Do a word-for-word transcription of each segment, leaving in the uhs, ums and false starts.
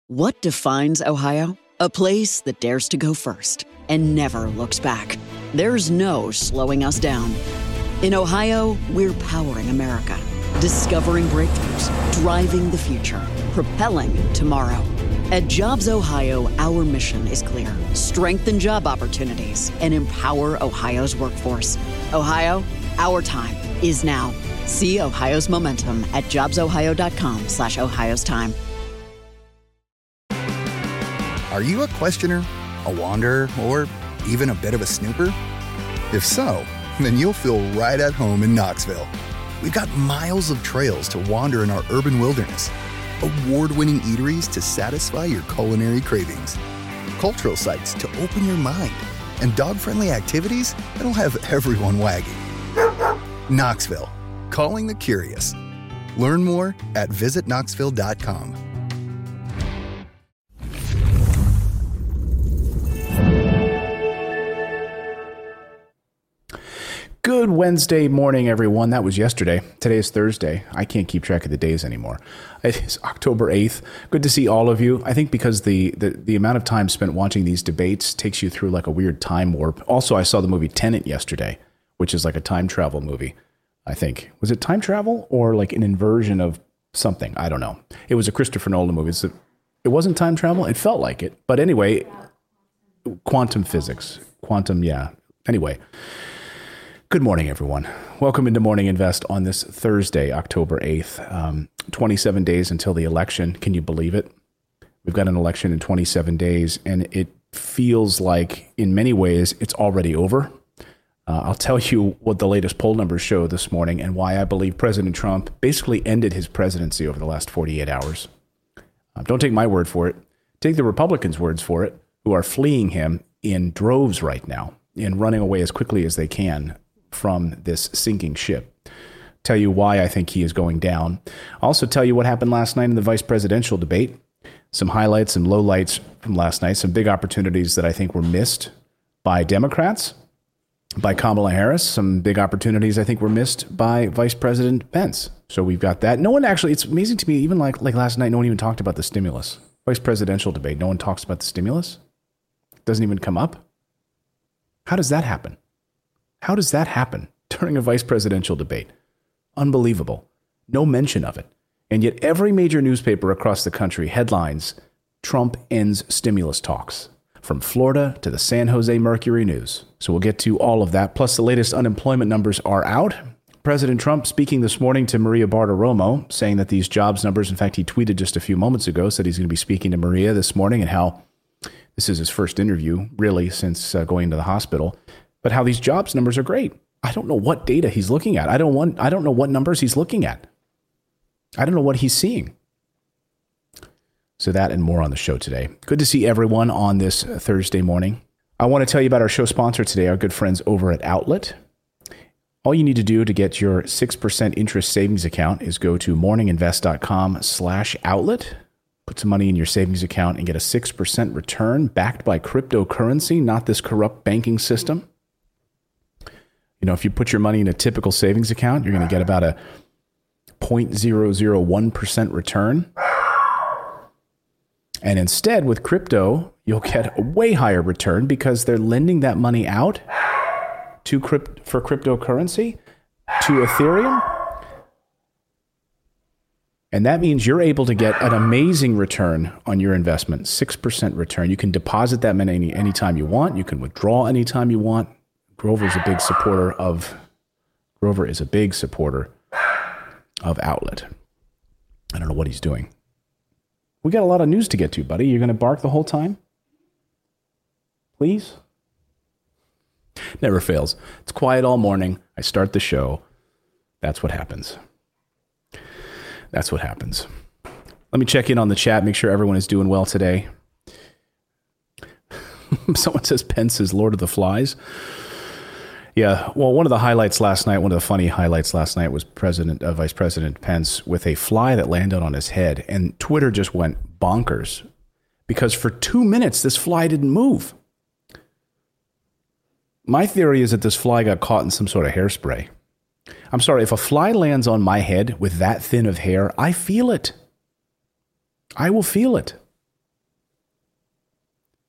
What defines Ohio? A place that dares to go first and never looks back. There's no slowing us down. In Ohio, we're powering America, discovering breakthroughs, driving the future, propelling tomorrow. At Jobs Ohio, our mission is clear: strengthen job opportunities and empower Ohio's workforce. Ohio, our time is now. See Ohio's momentum at jobsohio.com slash Ohio's time. Are you a questioner, a wanderer, or even a bit of a snooper? If so, then you'll feel right at home in Knoxville. We've got miles of trails to wander in our urban wilderness, award-winning eateries to satisfy your culinary cravings, cultural sites to open your mind, and dog-friendly activities that'll have everyone wagging. Knoxville, calling the curious. Learn more at visit knoxville dot com. Good Wednesday morning, everyone. That was yesterday. Today is Thursday. I can't keep track of the days anymore. It is October eighth. Good to see all of you. I think because the, the, the amount of time spent watching these debates takes you through like a weird time warp. Also, I saw the movie Tenet yesterday, which is like a time travel movie, I think. Was it time travel or like an inversion of something? I don't know. It was a Christopher Nolan movie. So it wasn't time travel. It felt like it. But anyway, quantum physics. Quantum, yeah. Anyway. Good morning, everyone. Welcome into Morning Invest on this Thursday, October eighth. Um, twenty-seven days until the election. Can you believe it? We've got an election in twenty-seven days, and it feels like, in many ways, it's already over. Uh, I'll tell you what the latest poll numbers show this morning and why I believe President Trump basically ended his presidency over the last forty-eight hours. Uh, don't take my word for it. Take the Republicans' words for it, who are fleeing him in droves right now and running away as quickly as they can from this sinking ship. Tell you why I think he is going down. I'll also tell you what happened last night in the vice presidential debate. Some highlights, some lowlights from last night, some big opportunities that I think were missed by Democrats, by Kamala Harris, some big opportunities I think were missed by Vice President Pence. So we've got that. No one actually, it's amazing to me, even like, like last night, no one even talked about the stimulus. Vice presidential debate, no one talks about the stimulus? Doesn't even come up? How does that happen? How does that happen during a vice presidential debate? Unbelievable. No mention of it. And yet every major newspaper across the country headlines, Trump ends stimulus talks, from Florida to the San Jose Mercury News. So we'll get to all of that. Plus the latest unemployment numbers are out. President Trump speaking this morning to Maria Bartiromo, saying that these jobs numbers, in fact, he tweeted just a few moments ago, said he's going to be speaking to Maria this morning and how this is his first interview, really, since uh, going to the hospital. But how these jobs numbers are great. I don't know what data he's looking at. I don't want, I don't know what numbers he's looking at. I don't know what he's seeing. So that and more on the show today. Good to see everyone on this Thursday morning. I want to tell you about our show sponsor today, our good friends over at Outlet. All you need to do to get your six percent interest savings account is go to morninginvest.com slash outlet. Put some money in your savings account and get a six percent return backed by cryptocurrency, not this corrupt banking system. You know, if you put your money in a typical savings account, you're going to get about a zero point zero zero one percent return. And instead, with crypto, you'll get a way higher return because they're lending that money out to crypt for cryptocurrency, to Ethereum. And that means you're able to get an amazing return on your investment, six percent return. You can deposit that money any anytime you want. You can withdraw anytime you want. Grover is a big supporter of Grover is a big supporter of Outlet. I don't know what he's doing. We got a lot of news to get to, buddy. You're going to bark the whole time? Please? Never fails. It's quiet all morning. I start the show. That's what happens. That's what happens. Let me check in on the chat, make sure everyone is doing well today. Someone says Pence is Lord of the Flies. Yeah, well, one of the highlights last night, one of the funny highlights last night was President, uh, Vice President Pence with a fly that landed on his head, and Twitter just went bonkers because for two minutes this fly didn't move. My theory is that this fly got caught in some sort of hairspray. I'm sorry, if a fly lands on my head with that thin of hair, I feel it. I will feel it.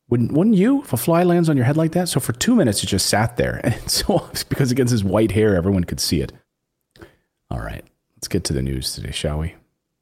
Wouldn't, wouldn't you, if a fly lands on your head like that? So for two minutes, it just sat there. And so because against his white hair, everyone could see it. All right, let's get to the news today, shall we?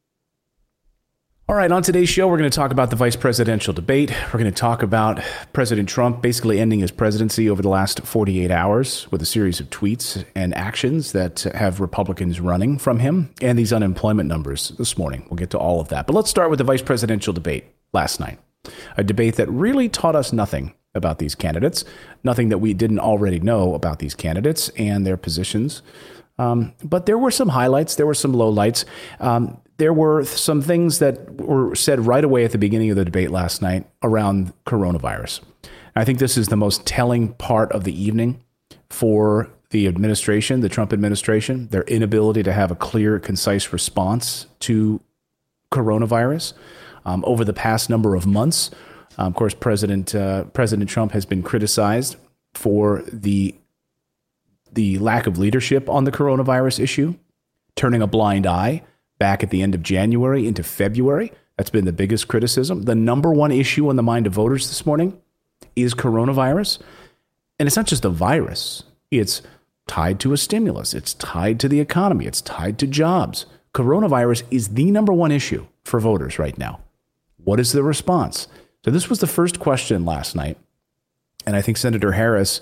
All right, on today's show, we're going to talk about the vice presidential debate. We're going to talk about President Trump basically ending his presidency over the last forty-eight hours with a series of tweets and actions that have Republicans running from him, and these unemployment numbers this morning. We'll get to all of that. But let's start with the vice presidential debate last night, a debate that really taught us nothing about these candidates, nothing that we didn't already know about these candidates and their positions. Um, but there were some highlights. There were some lowlights. Um, There were some things that were said right away at the beginning of the debate last night around coronavirus. I think this is the most telling part of the evening for the administration, the Trump administration, their inability to have a clear, concise response to coronavirus um, over the past number of months. Um, of course, President uh, President Trump has been criticized for the the lack of leadership on the coronavirus issue, turning a blind eye back at the end of January into February. That's been the biggest criticism. The number one issue on the mind of voters this morning is coronavirus. And it's not just a virus. It's tied to a stimulus. It's tied to the economy. It's tied to jobs. Coronavirus is the number one issue for voters right now. What is the response? So this was the first question last night. And I think Senator Harris,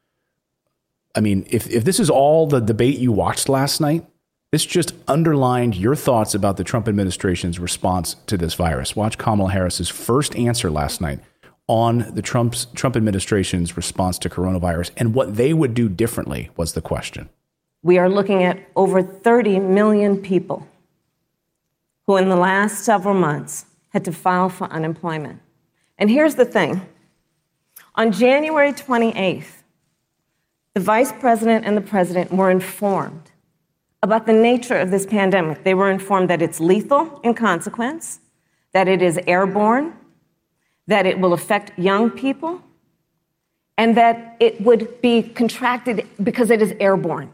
I mean, if, if this is all the debate you watched last night, this just underlined your thoughts about the Trump administration's response to this virus. Watch Kamala Harris's first answer last night on the Trump's, Trump administration's response to coronavirus, and what they would do differently was the question. We are looking at over thirty million people who in the last several months had to file for unemployment. And here's the thing. On January twenty-eighth, the vice president and the president were informed about the nature of this pandemic. They were informed that it's lethal in consequence, that it is airborne, that it will affect young people, and that it would be contracted because it is airborne.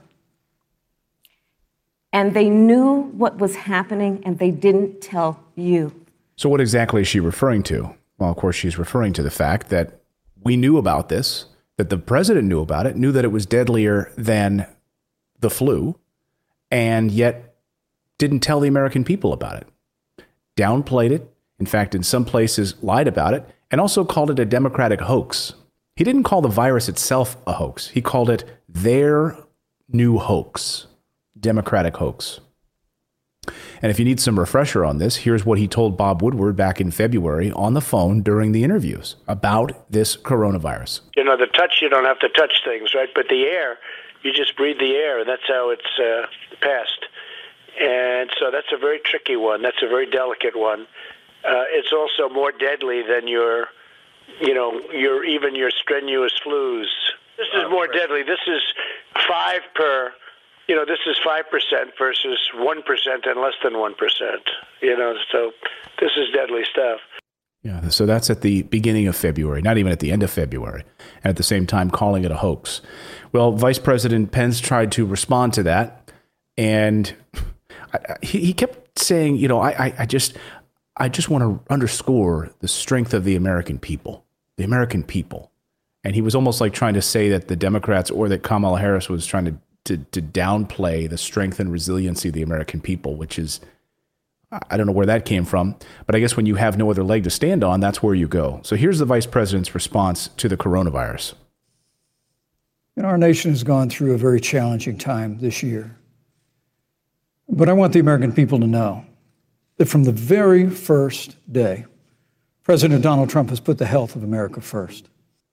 And they knew what was happening, and they didn't tell you. So what exactly is she referring to? Well, of course, she's referring to the fact that we knew about this, that the president knew about it, knew that it was deadlier than the flu, and yet didn't tell the American people about it, downplayed it, in fact, in some places lied about it, and also called it a Democratic hoax. He didn't call the virus itself a hoax. He called it their new hoax, Democratic hoax. And if you need some refresher on this, here's what he told Bob Woodward back in February on the phone during the interviews about this coronavirus. You know, the touch, you don't have to touch things, right? But the air, you just breathe the air, and that's how it's uh, passed. And so that's a very tricky one. That's a very delicate one. Uh, it's also more deadly than your, you know, your even your strenuous flus. This is more deadly. This is five per, you know, this is five percent versus one percent and less than one percent. You know, so this is deadly stuff. Yeah, so that's at the beginning of February, not even at the end of February, and at the same time calling it a hoax. Well, Vice President Pence tried to respond to that, and I, he, he kept saying, you know, I, I, I just, I just want to underscore the strength of the American people, the American people. And he was almost like trying to say that the Democrats or that Kamala Harris was trying to, to, to downplay the strength and resiliency of the American people, which is, I don't know where that came from, but I guess when you have no other leg to stand on, that's where you go. So here's the vice president's response to the coronavirus. And our nation has gone through a very challenging time this year. But I want the American people to know that from the very first day, President Donald Trump has put the health of America first.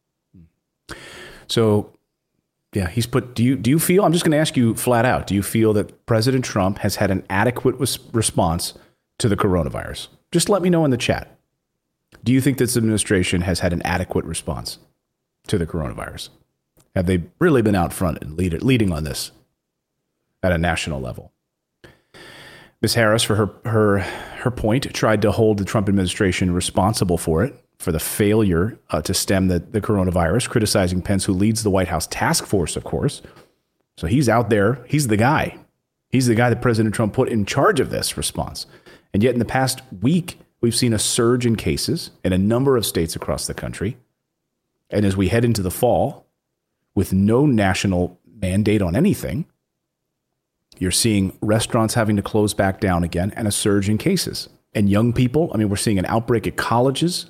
So, yeah, he's put, do you, do you feel, I'm just going to ask you flat out, do you feel that President Trump has had an adequate res- response to the coronavirus? Just let me know in the chat. Do you think this administration has had an adequate response to the coronavirus? Have they really been out front and lead, leading on this at a national level? Miz Harris, for her, her, her point, tried to hold the Trump administration responsible for it, for the failure uh, to stem the, the coronavirus, criticizing Pence, who leads the White House task force, of course. So he's out there. He's the guy. He's the guy that President Trump put in charge of this response. And yet in the past week, we've seen a surge in cases in a number of states across the country. And as we head into the fall, with no national mandate on anything, you're seeing restaurants having to close back down again and a surge in cases. And young people, I mean, we're seeing an outbreak at colleges.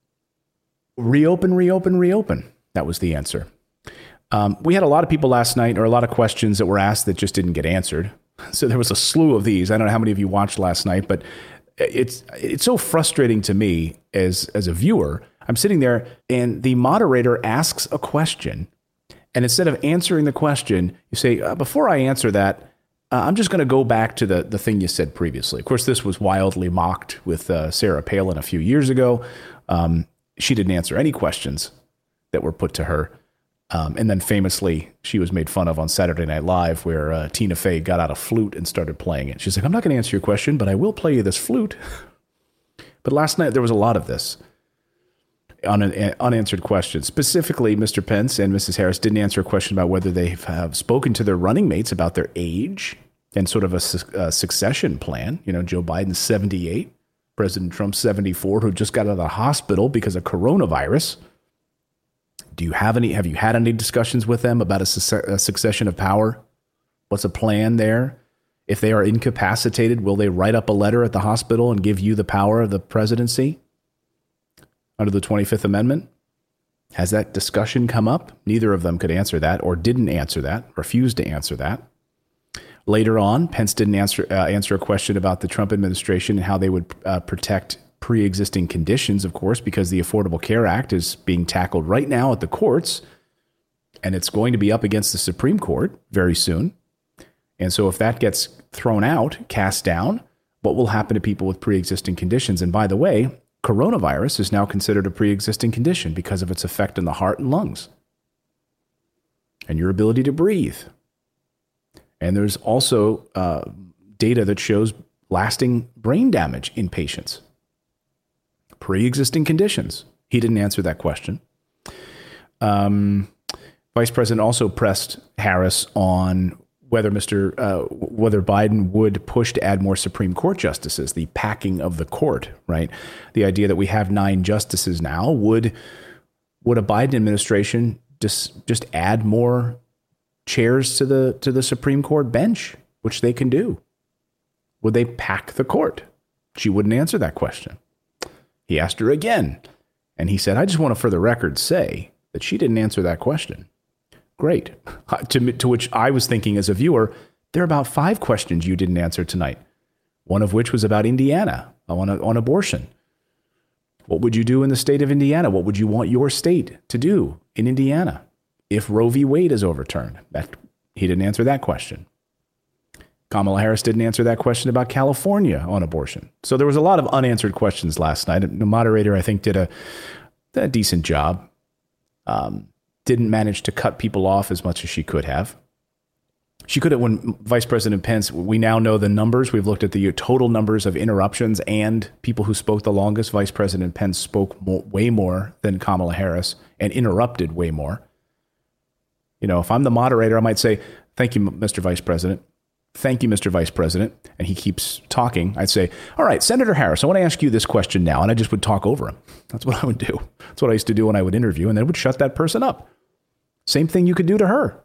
Reopen, reopen, reopen. That was the answer. Um, we had a lot of people last night, or a lot of questions that were asked that just didn't get answered. So there was a slew of these. I don't know how many of you watched last night, but it's it's so frustrating to me as as a viewer. I'm sitting there and the moderator asks a question, and instead of answering the question, you say, uh, before I answer that, uh, I'm just going to go back to the, the thing you said previously. Of course, this was wildly mocked with uh, Sarah Palin a few years ago. Um, she didn't answer any questions that were put to her. Um, and then famously, she was made fun of on Saturday Night Live, where uh, Tina Fey got out a flute and started playing it. She's like, I'm not going to answer your question, but I will play you this flute. But last night, there was a lot of this un- unanswered questions. Specifically, Mister Pence and Missus Harris didn't answer a question about whether they have spoken to their running mates about their age and sort of a, su- a succession plan. You know, Joe Biden's seventy-eight, President Trump's seventy-four, who just got out of the hospital because of coronavirus. Do you have any, have you had any discussions with them about a, su- a succession of power? What's a plan there? If they are incapacitated, will they write up a letter at the hospital and give you the power of the presidency under the twenty-fifth Amendment? Has that discussion come up? Neither of them could answer that, or didn't answer that, refused to answer that. Later on, Pence didn't answer, uh, answer a question about the Trump administration and how they would uh, protect pre-existing conditions, of course, because the Affordable Care Act is being tackled right now at the courts, and it's going to be up against the Supreme Court very soon. And so if that gets thrown out, cast down, what will happen to people with pre-existing conditions? And by the way, coronavirus is now considered a pre-existing condition because of its effect on the heart and lungs and your ability to breathe. And there's also uh, data that shows lasting brain damage in patients. Pre-existing conditions. He didn't answer that question. Um, Vice President also pressed Harris on whether Mister Uh, whether Biden would push to add more Supreme Court justices, the packing of the court, right? The idea that we have nine justices now, would would a Biden administration just just add more chairs to the to the Supreme Court bench, which they can do? Would they pack the court? She wouldn't answer that question. He asked her again, and he said, I just want to, for the record, say that she didn't answer that question. Great. To, to which I was thinking as a viewer, there are about five questions you didn't answer tonight, one of which was about Indiana on, a, on abortion. What would you do in the state of Indiana? What would you want your state to do in Indiana if Roe v. Wade is overturned? That, he didn't answer that question. Kamala Harris didn't answer that question about California on abortion. So there was a lot of unanswered questions last night. The moderator, I think, did a, a decent job. Um, didn't manage to cut people off as much as she could have. She could have, when Vice President Pence, we now know the numbers. We've looked at the total numbers of interruptions and people who spoke the longest. Vice President Pence spoke more, way more than Kamala Harris and interrupted way more. You know, if I'm the moderator, I might say, thank you, Mister Vice President. Thank you, Mister Vice President. And he keeps talking. I'd say, all right, Senator Harris, I want to ask you this question now. And I just would talk over him. That's what I would do. That's what I used to do when I would interview. And then would shut that person up. Same thing you could do to her.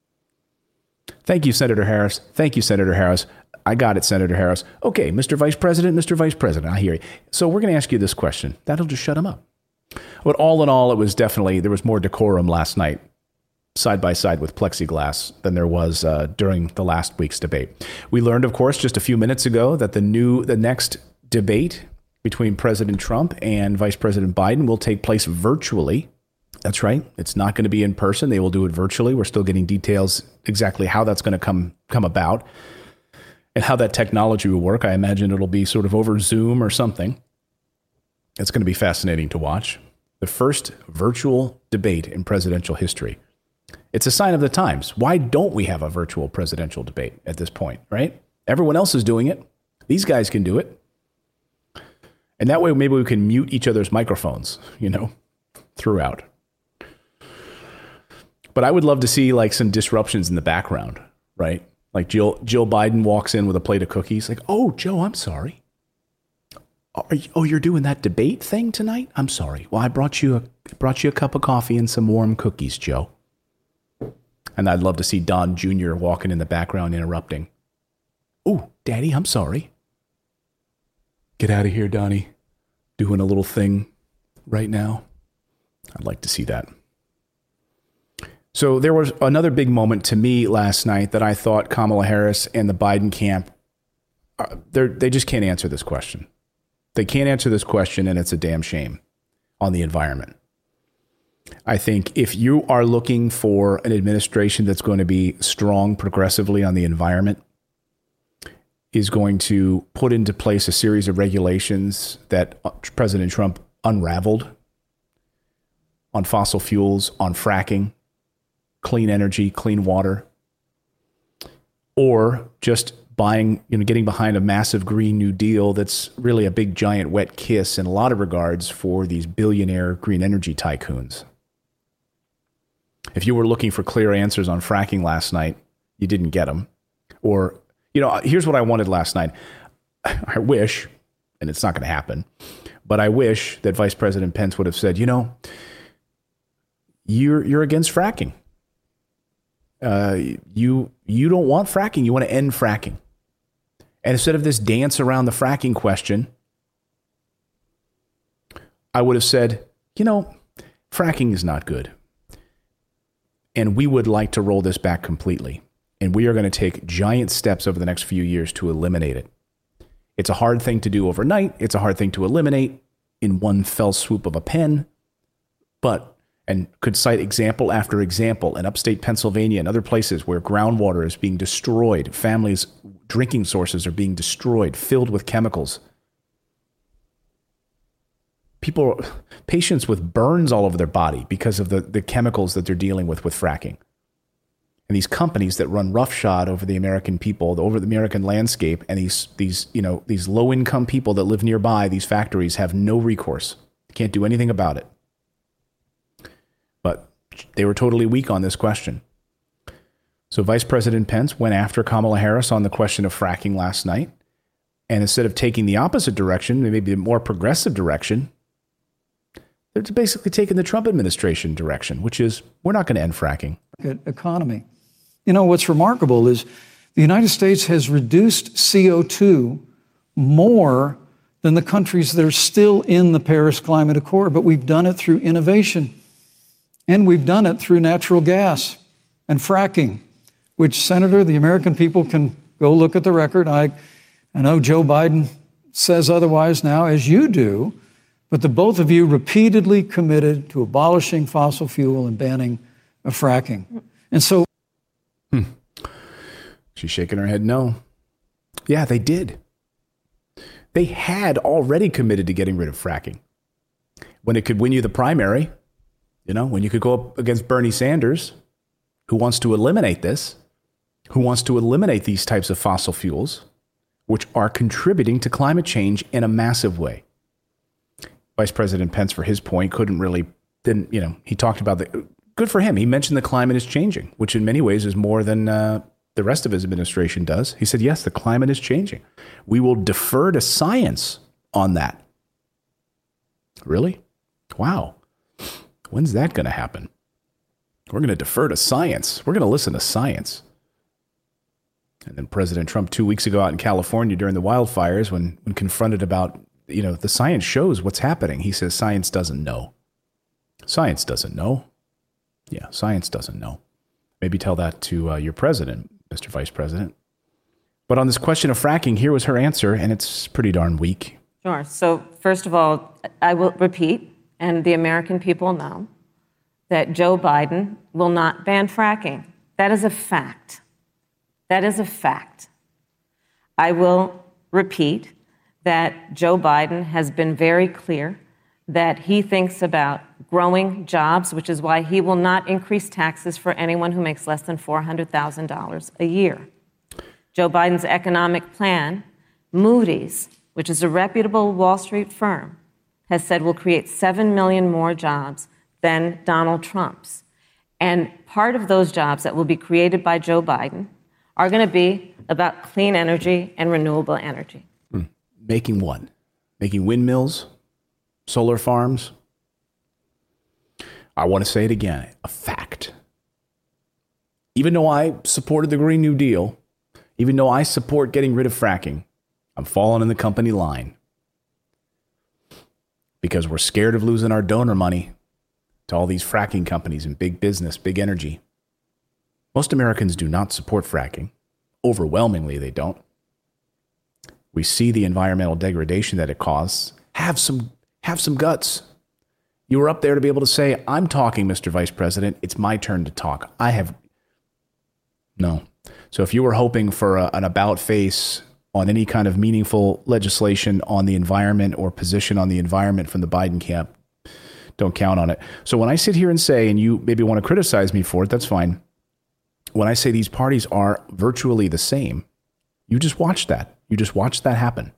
Thank you, Senator Harris. Thank you, Senator Harris. I got it, Senator Harris. Okay, Mister Vice President, Mister Vice President, I hear you. So we're going to ask you this question. That'll just shut him up. But all in all, it was definitely, there was more decorum last night, side by side with plexiglass, than there was uh, during the last week's debate. We learned, of course, just a few minutes ago that the new, the next debate between President Trump and Vice President Biden will take place virtually. That's right. It's not going to be in person. They will do it virtually. We're still getting details exactly how that's going to come come about and how that technology will work. I imagine it'll be sort of over Zoom or something. It's going to be fascinating to watch. The first virtual debate in presidential history. It's a sign of the times. Why don't we have a virtual presidential debate at this point, right? Everyone else is doing it. These guys can do it. And that way, maybe we can mute each other's microphones, you know, throughout. But I would love to see like some disruptions in the background, right? Like Jill Jill Biden walks in with a plate of cookies. Like, oh, Joe, I'm sorry. Are you, oh, you're doing that debate thing tonight? I'm sorry. Well, I brought you a brought you a cup of coffee and some warm cookies, Joe. And I'd love to see Don Junior walking in the background interrupting. "Ooh, Daddy, I'm sorry." "Get out of here, Donnie. Doing a little thing right now." I'd like to see that. So there was another big moment to me last night that I thought Kamala Harris and the Biden camp, uh, they just can't answer this question. They can't answer this question, and it's a damn shame on the environment. I think if you are looking for an administration that's going to be strong progressively on the environment, is going to put into place a series of regulations that President Trump unraveled on fossil fuels, on fracking, clean energy, clean water, or just buying, you know, getting behind a massive Green New Deal that's really a big giant wet kiss in a lot of regards for these billionaire green energy tycoons. If you were looking for clear answers on fracking last night, you didn't get them. Or, you know, here's what I wanted last night. I wish, and it's not going to happen, but I wish that Vice President Pence would have said, you know, you're you're against fracking. Uh, you you don't want fracking. You want to end fracking. And instead of this dance around the fracking question, I would have said, you know, fracking is not good. And we would like to roll this back completely. And we are going to take giant steps over the next few years to eliminate it. It's a hard thing to do overnight. It's a hard thing to eliminate in one fell swoop of a pen. But, and could cite example after example in upstate Pennsylvania and other places where groundwater is being destroyed. Families' drinking sources are being destroyed, filled with chemicals. People, patients with burns all over their body because of the, the chemicals that they're dealing with with fracking. And these companies that run roughshod over the American people, over the American landscape, and these these you know these low income people that live nearby these factories have no recourse. Can't do anything about it. But they were totally weak on this question. So Vice President Pence went after Kamala Harris on the question of fracking last night. And instead of taking the opposite direction, maybe a more progressive direction, they're basically taking the Trump administration direction, which is we're not going to end fracking. Economy. You know, what's remarkable is the United States has reduced C O two more than the countries that are still in the Paris Climate Accord, but we've done it through innovation. And we've done it through natural gas and fracking, which, Senator, the American people can go look at the record. I, I know Joe Biden says otherwise now, as you do, but the both of you repeatedly committed to abolishing fossil fuel and banning of fracking. And so... Hmm. She's shaking her head no. Yeah, they did. They had already committed to getting rid of fracking. When it could win you the primary, you know, when you could go up against Bernie Sanders, who wants to eliminate this, who wants to eliminate these types of fossil fuels, which are contributing to climate change in a massive way. Vice President Pence, for his point, couldn't really, didn't, you know, he talked about the... Good for him. He mentioned the climate is changing, which in many ways is more than uh, the rest of his administration does. He said, yes, the climate is changing. We will defer to science on that. Really? Wow. When's that going to happen? We're going to defer to science. We're going to listen to science. And then President Trump two weeks ago out in California during the wildfires, when, when confronted about, you know, the science shows what's happening, he says science doesn't know. Science doesn't know. Yeah, science doesn't know. Maybe tell that to uh, your president, Mister Vice President. But on this question of fracking, here was her answer, and it's pretty darn weak. Sure. So first of all, I will repeat, and the American people know, that Joe Biden will not ban fracking. That is a fact. That is a fact. I will repeat that Joe Biden has been very clear that he thinks about growing jobs, which is why he will not increase taxes for anyone who makes less than four hundred thousand dollars a year. Joe Biden's economic plan, Moody's, which is a reputable Wall Street firm, has said will create seven million more jobs than Donald Trump's. And part of those jobs that will be created by Joe Biden are going to be about clean energy and renewable energy. Mm. Making what? Making windmills? Solar farms? I want to say it again, a fact. Even though I supported the Green New Deal, even though I support getting rid of fracking, I'm falling in the company line. Because we're scared of losing our donor money to all these fracking companies and big business, big energy. Most Americans do not support fracking. Overwhelmingly, they don't. We see the environmental degradation that it causes. Have some, have some guts. You were up there to be able to say, I'm talking, Mister Vice President. It's my turn to talk. I have... No. So if you were hoping for a, an about face on any kind of meaningful legislation on the environment or position on the environment from the Biden camp, don't count on it. So when I sit here and say, and you maybe want to criticize me for it, that's fine. When I say these parties are virtually the same, you just watch that. You just watch that happen.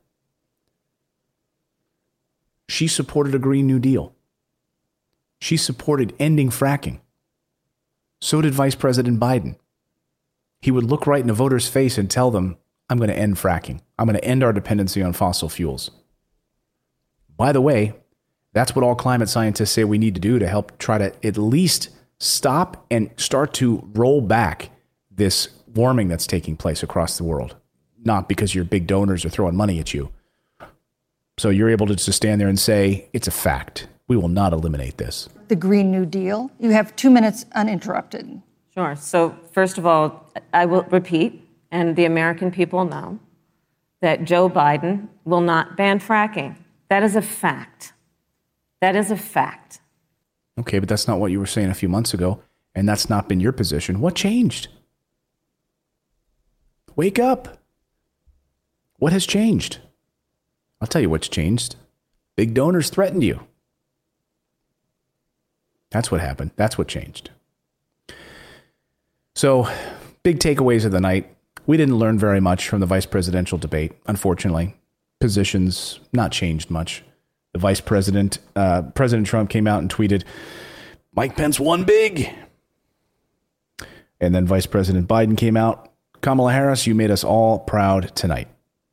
She supported a Green New Deal. She supported ending fracking. So did Vice President Biden. He would look right in a voter's face and tell them, I'm going to end fracking. I'm going to end our dependency on fossil fuels. By the way, that's what all climate scientists say we need to do to help try to at least stop and start to roll back this warming that's taking place across the world. Not because your big donors are throwing money at you. So you're able to just stand there and say, it's a fact. We will not eliminate this. The Green New Deal. You have two minutes uninterrupted. Sure. So first of all, I will repeat, and the American people know, that Joe Biden will not ban fracking. That is a fact. That is a fact. Okay, but that's not what you were saying a few months ago, and that's not been your position. What changed? Wake up. What has changed? I'll tell you what's changed. Big donors threatened you. That's what happened. That's what changed. So, big takeaways of the night. We didn't learn very much from the vice presidential debate, unfortunately. Positions not changed much. The vice president, uh, President Trump came out and tweeted, Mike Pence won big. And then Vice President Biden came out, Kamala Harris, you made us all proud tonight.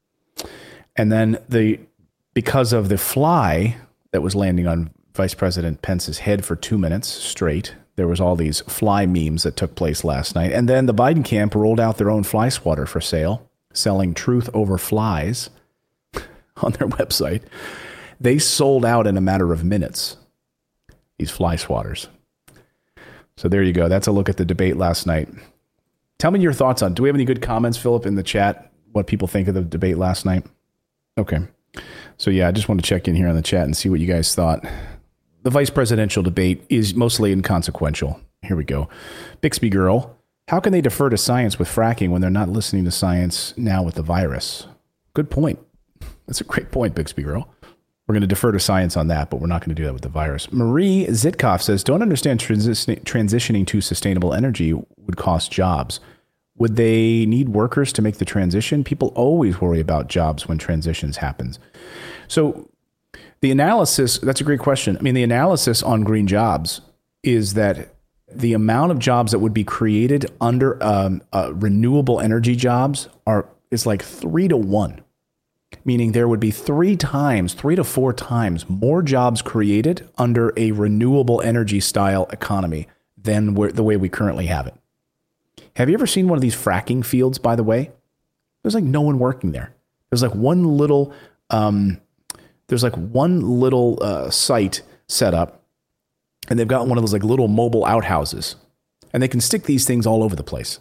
And then the because of the fly that was landing on Vice President Pence's head for two minutes straight, there was all these fly memes that took place last night. And then the Biden camp rolled out their own fly swatter for sale, selling Truth Over Flies on their website. They sold out in a matter of minutes, these fly swatters. So there you go. That's a look at the debate last night. Tell me your thoughts on, do we have any good comments, Philip, in the chat, what people think of the debate last night? Okay. So yeah, I just want to check in here on the chat and see what you guys thought. The vice presidential debate is mostly inconsequential. Here we go. Bixby Girl, how can they defer to science with fracking when they're not listening to science now with the virus? Good point. That's a great point, Bixby Girl. We're going to defer to science on that, but we're not going to do that with the virus. Marie Zitkoff says, don't understand transi- transitioning to sustainable energy would cost jobs. Would they need workers to make the transition? People always worry about jobs when transitions happens. So the analysis, that's a great question. I mean, the analysis on green jobs is that the amount of jobs that would be created under um, uh, renewable energy jobs are is like three to one. Meaning there would be three times, three to four times more jobs created under a renewable energy style economy than the way we currently have it. Have you ever seen one of these fracking fields, by the way? There's like no one working there. There's like one little, um, there's like one little uh, site set up, and they've got one of those like little mobile outhouses, and they can stick these things all over the place.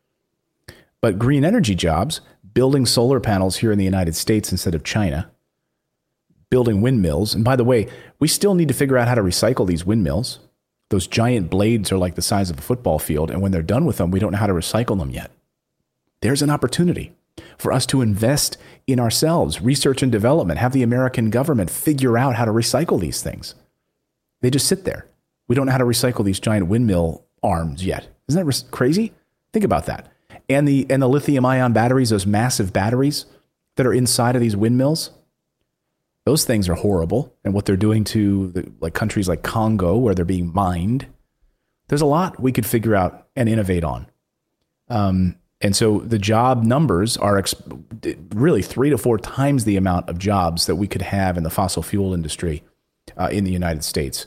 But green energy jobs, building solar panels here in the United States instead of China, building windmills. And by the way, we still need to figure out how to recycle these windmills. Those giant blades are like the size of a football field. And when they're done with them, we don't know how to recycle them yet. There's an opportunity for us to invest in ourselves, research and development, have the American government figure out how to recycle these things. They just sit there. We don't know how to recycle these giant windmill arms yet. Isn't that res- crazy? Think about that. And the and the lithium ion batteries, those massive batteries that are inside of these windmills, those things are horrible. And what they're doing to the, like countries like Congo, where they're being mined, there's a lot we could figure out and innovate on. Um, and so the job numbers are exp- really three to four times the amount of jobs that we could have in the fossil fuel industry uh, in the United States.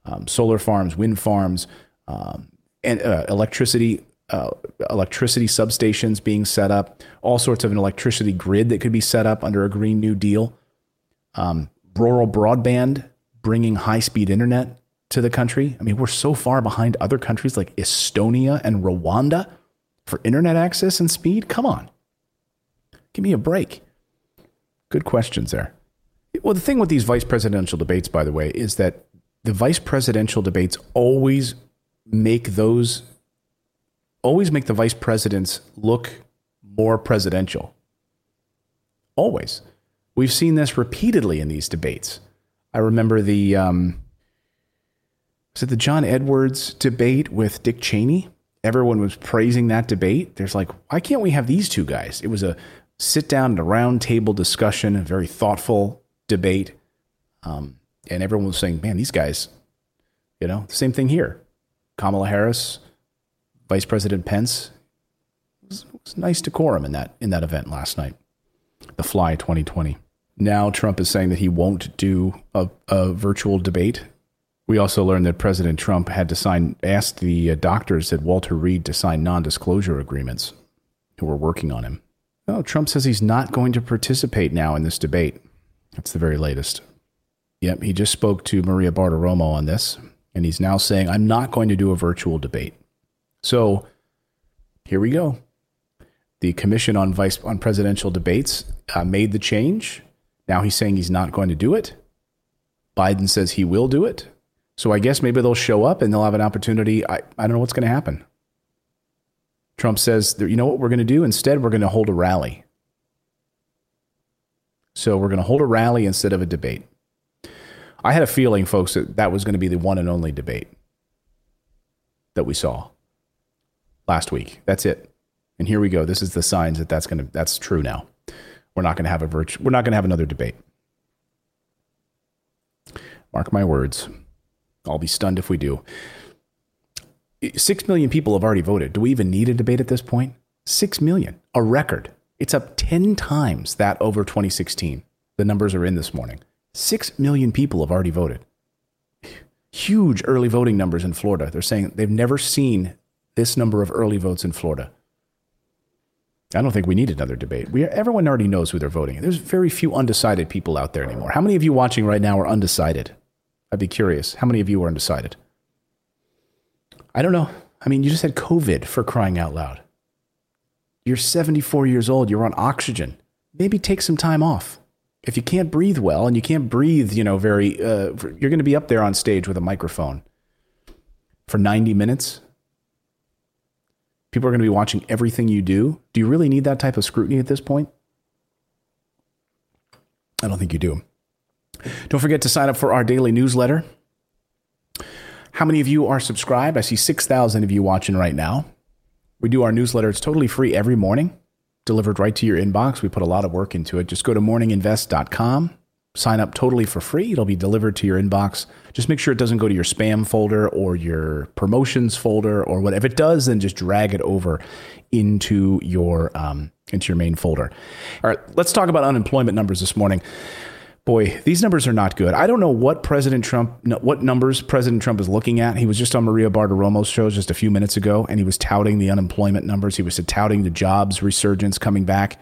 um, solar farms, wind farms, um, and uh, electricity uh, electricity substations being set up, all sorts of an electricity grid that could be set up under a Green New Deal, um, rural broadband, bringing high-speed internet to the country. I mean, we're so far behind other countries like Estonia and Rwanda for internet access and speed. Come on. Give me a break. Good questions there. Well, the thing with these vice presidential debates, by the way, is that the vice presidential debates always make those, always make the vice presidents look more presidential. Always. We've seen this repeatedly in these debates. I remember the, um, was it the John Edwards debate with Dick Cheney? Everyone was praising that debate. There's like, why can't we have these two guys? It was a sit down at a round table discussion, a very thoughtful debate. Um, and everyone was saying, man, these guys, you know, the same thing here. Kamala Harris, Vice President Pence. It was, it was nice decorum in that, in that event last night. The Fly twenty twenty. Now Trump is saying that he won't do a, a virtual debate. We also learned that President Trump had to sign, asked the doctors at Walter Reed to sign non-disclosure agreements who were working on him. Oh, Trump says he's not going to participate now in this debate. That's the very latest. Yep, he just spoke to Maria Bartiromo on this, and he's now saying, I'm not going to do a virtual debate. So here we go. The Commission on Vice on Presidential Debates uh, made the change. Now he's saying he's not going to do it. Biden says he will do it. So I guess maybe they'll show up and they'll have an opportunity. I, I don't know what's going to happen. Trump says, you know what we're going to do? Instead, we're going to hold a rally. So we're going to hold a rally instead of a debate. I had a feeling, folks, that that was going to be the one and only debate that we saw last week. That's it. And here we go. This is the signs that that's going to, that's true now. We're not going to have a virtu- we're not going to have another debate. Mark my words. I'll be stunned if we do. Six million people have already voted. Do we even need a debate at this point? Six million, a record. It's up ten times that over twenty sixteen. The numbers are in this morning. Six million people have already voted. Huge early voting numbers in Florida. They're saying they've never seen this number of early votes in Florida. I don't think we need another debate. We, everyone already knows who they're voting. There's very few undecided people out there anymore. How many of you watching right now are undecided? I'd be curious. How many of you are undecided? I don't know. I mean, you just had COVID, for crying out loud. You're seventy-four years old. You're on oxygen. Maybe take some time off. If you can't breathe well and you can't breathe, you know, very, uh, you're going to be up there on stage with a microphone for ninety minutes. People are going to be watching everything you do. Do you really need that type of scrutiny at this point? I don't think you do. Don't forget to sign up for our daily newsletter. How many of you are subscribed? I see six thousand of you watching right now. We do our newsletter. It's totally free every morning, delivered right to your inbox. We put a lot of work into it. Just go to morning invest dot com. Sign up totally for free. It'll be delivered to your inbox. Just make sure it doesn't go to your spam folder or your promotions folder or whatever. If it does, then just drag it over into your um, into your main folder. All right, let's talk about unemployment numbers this morning. Boy, these numbers are not good. I don't know what President Trump, what numbers President Trump is looking at. He was just on Maria Bartiromo's show just a few minutes ago, and he was touting the unemployment numbers. He was touting the jobs resurgence coming back.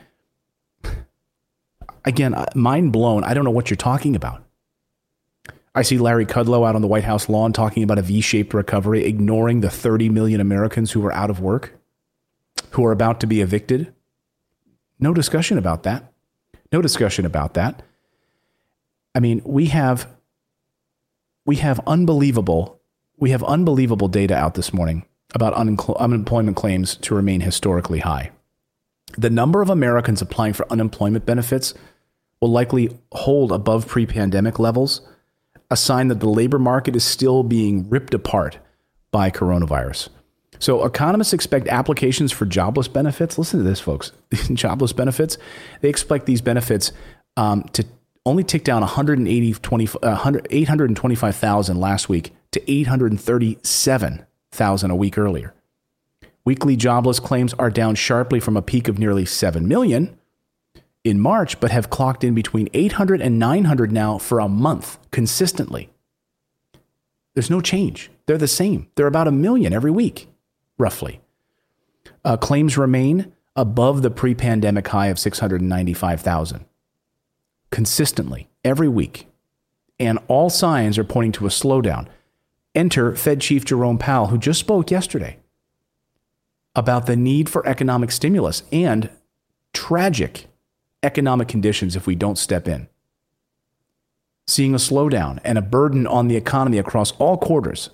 Again, mind blown. I don't know what you're talking about. I see Larry Kudlow out on the White House lawn talking about a V-shaped recovery, ignoring the thirty million Americans who are out of work, who are about to be evicted. No discussion about that. No discussion about that. I mean, we have we have unbelievable we have unbelievable data out this morning about un- unemployment claims to remain historically high. The number of Americans applying for unemployment benefits will likely hold above pre-pandemic levels, a sign that the labor market is still being ripped apart by coronavirus. So economists expect applications for jobless benefits. Listen to this, folks. Jobless benefits, they expect these benefits um, to only tick down one hundred eighty, twenty, uh, eight hundred twenty-five thousand last week to eight hundred thirty-seven thousand a week earlier. Weekly jobless claims are down sharply from a peak of nearly seven million in March, but have clocked in between eight hundred and nine hundred now for a month consistently. There's no change. They're the same. They're about a million every week, roughly. Uh, claims remain above the pre-pandemic high of six hundred ninety-five thousand consistently every week. And all signs are pointing to a slowdown. Enter Fed Chief Jerome Powell, who just spoke yesterday about the need for economic stimulus and tragic economic conditions if we don't step in. Seeing a slowdown and a burden on the economy across all quarters.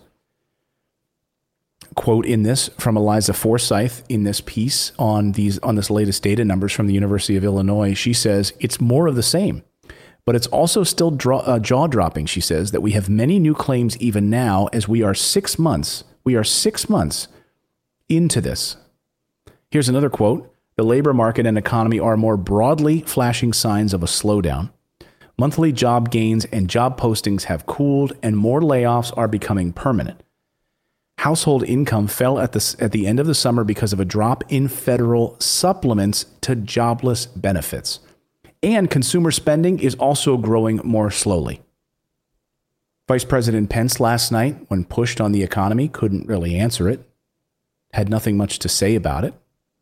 Quote in this from Eliza Forsyth in this piece on these on this latest data numbers from the University of Illinois. She says it's more of the same, but it's also still draw, uh, jaw-dropping, she says, that we have many new claims even now as we are six months. We are six months into this. Here's another quote. The labor market and economy are more broadly flashing signs of a slowdown. Monthly job gains and job postings have cooled and more layoffs are becoming permanent. Household income fell at the, at the end of the summer because of a drop in federal supplements to jobless benefits. And consumer spending is also growing more slowly. Vice President Pence last night, when pushed on the economy, couldn't really answer it, had nothing much to say about it.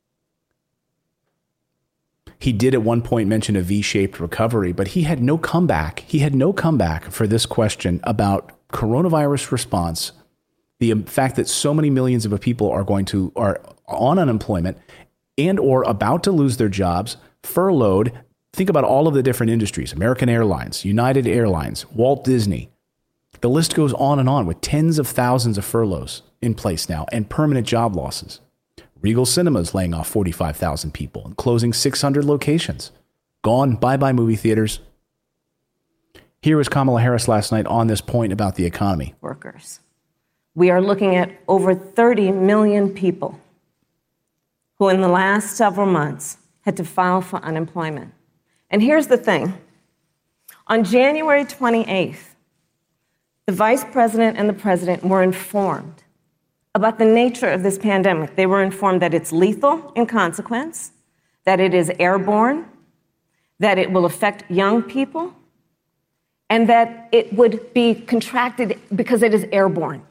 He did at one point mention a V-shaped recovery, but he had no comeback. He had no comeback for this question about coronavirus response, the fact that so many millions of people are going to are on unemployment and or about to lose their jobs, furloughed. Think about all of the different industries, American Airlines, United Airlines, Walt Disney. The list goes on and on with tens of thousands of furloughs in place now and permanent job losses. Regal Cinemas laying off forty-five thousand people and closing six hundred locations. Gone. Bye-bye movie theaters. Here was Kamala Harris last night on this point about the economy. Workers. We are looking at over thirty million people who in the last several months had to file for unemployment. And here's the thing. On January twenty-eighth, the vice president and the president were informed about the nature of this pandemic. They were informed that it's lethal in consequence, that it is airborne, that it will affect young people, and that it would be contracted because it is airborne.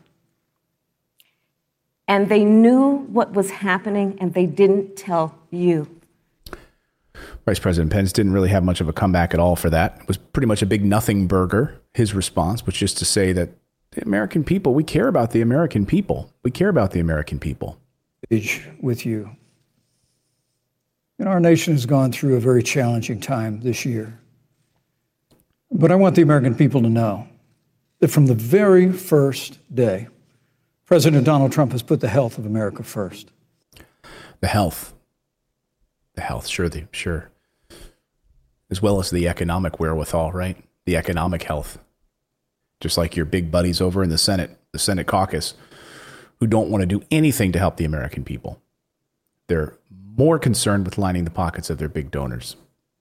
And they knew what was happening, and they didn't tell you. Vice President Pence didn't really have much of a comeback at all for that. It was pretty much a big nothing burger, his response, which is to say that the American people, we care about the American people. We care about the American people. With you. And our nation has gone through a very challenging time this year. But I want the American people to know that from the very first day, President Donald Trump has put the health of America first. The health. The health, sure, the, sure. As well as the economic wherewithal, right? The economic health. Just like your big buddies over in the Senate, the Senate caucus, who don't want to do anything to help the American people. They're more concerned with lining the pockets of their big donors.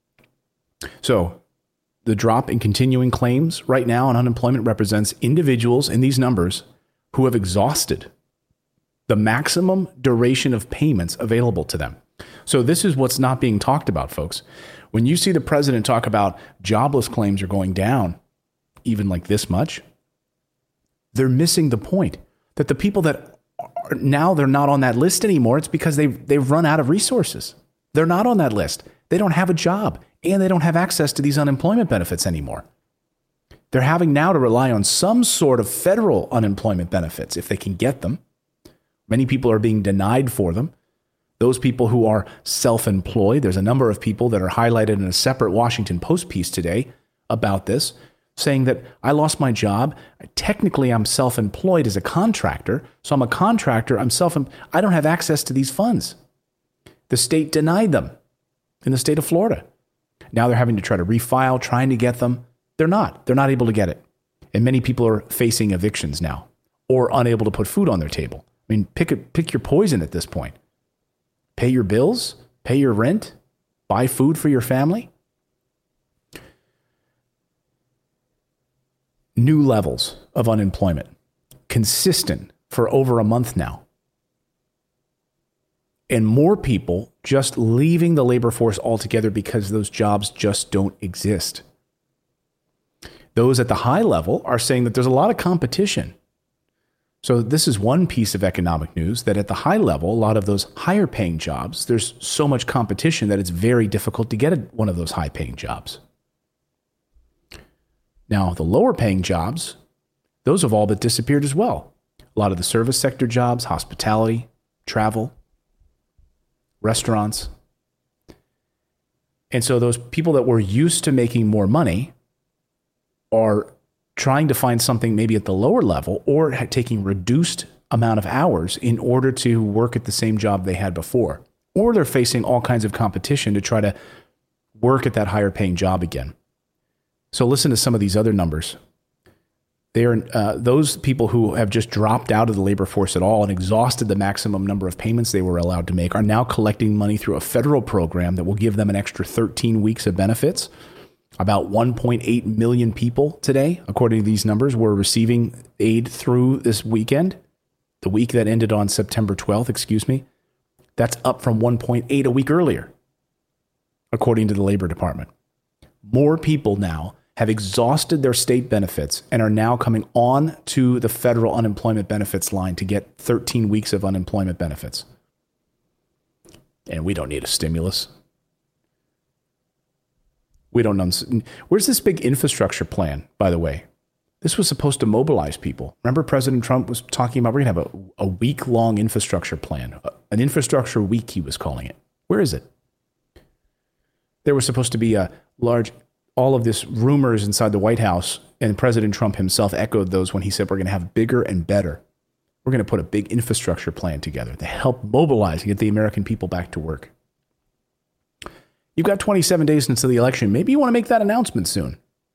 So the drop in continuing claims right now on unemployment represents individuals in these numbers who have exhausted the maximum duration of payments available to them. So this is what's not being talked about, folks. When you see the president talk about jobless claims are going down, even like this much, they're missing the point that the people that are, now they're not on that list anymore. It's because they've, they've run out of resources. They're not on that list. They don't have a job and they don't have access to these unemployment benefits anymore. They're having now to rely on some sort of federal unemployment benefits if they can get them. Many people are being denied for them. Those people who are self-employed, there's a number of people that are highlighted in a separate Washington Post piece today about this, saying that I lost my job. Technically, I'm self-employed as a contractor. So I'm a contractor. I'm self. I don't have access to these funds. The state denied them in the state of Florida. Now they're having to try to refile, trying to get them. They're not. They're not able to get it. And many people are facing evictions now or unable to put food on their table. I mean, pick a, pick your poison at this point. Pay your bills, pay your rent, buy food for your family. New levels of unemployment, consistent for over a month now. And more people just leaving the labor force altogether because those jobs just don't exist. Those at the high level are saying that there's a lot of competition So this is one piece of economic news that at the high level, a lot of those higher paying jobs, there's so much competition that it's very difficult to get one of those high paying jobs. Now, the lower paying jobs, those have all but disappeared as well. A lot of the service sector jobs, hospitality, travel, restaurants. And so those people that were used to making more money are trying to find something maybe at the lower level or taking reduced amount of hours in order to work at the same job they had before. Or they're facing all kinds of competition to try to work at that higher paying job again. So listen to some of these other numbers. They are uh, those people who have just dropped out of the labor force at all and exhausted the maximum number of payments they were allowed to make are now collecting money through a federal program that will give them an extra thirteen weeks of benefits. About one point eight million people today, according to these numbers, were receiving aid through this weekend, the week that ended on September twelfth, excuse me. That's up from one point eight a week earlier, according to the Labor Department. More people now have exhausted their state benefits and are now coming on to the federal unemployment benefits line to get thirteen weeks of unemployment benefits. And we don't need a stimulus. We don't know. Where's this big infrastructure plan, by the way? This was supposed to mobilize people. Remember President Trump was talking about we're going to have a, a week-long infrastructure plan, an infrastructure week, he was calling it. Where is it? There was supposed to be a large, all of this rumors inside the White House, and President Trump himself echoed those when he said we're going to have bigger and better. We're going to put a big infrastructure plan together to help mobilize and get the American people back to work. You've got twenty-seven days until the election. Maybe you want to make that announcement soon.